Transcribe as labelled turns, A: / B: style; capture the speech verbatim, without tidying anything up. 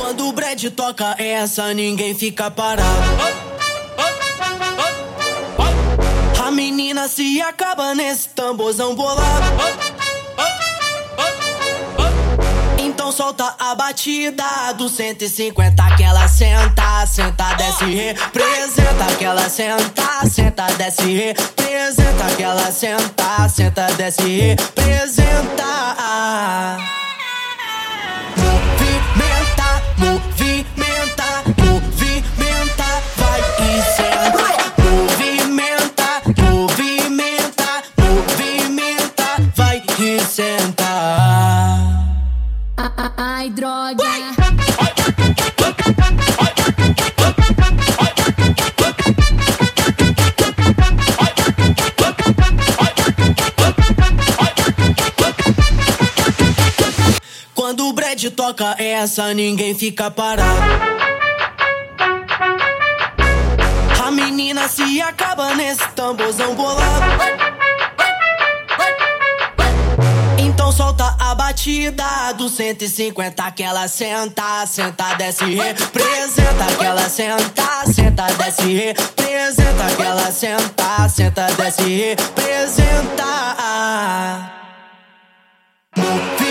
A: Quando o Brad toca essa, ninguém fica parado. A menina se acaba nesse tamborzão bolado. Então solta a batida do cento e cinquenta que ela senta, senta, desce, representa. Que ela senta, senta, desce, representa. Que ela senta, senta, desce, representa. Movimenta, movimenta, movimenta, vai e senta. Movimenta, movimenta, movimenta, vai e senta.
B: Ai, droga.
A: Quando o Brad toca essa, ninguém fica parado. A menina se acaba nesse tamborzão bolado. Então solta a batida do cento e cinquenta que ela senta, senta, desce, representa. Que ela senta, senta, desce, representa. Que ela senta, senta, desce, representa.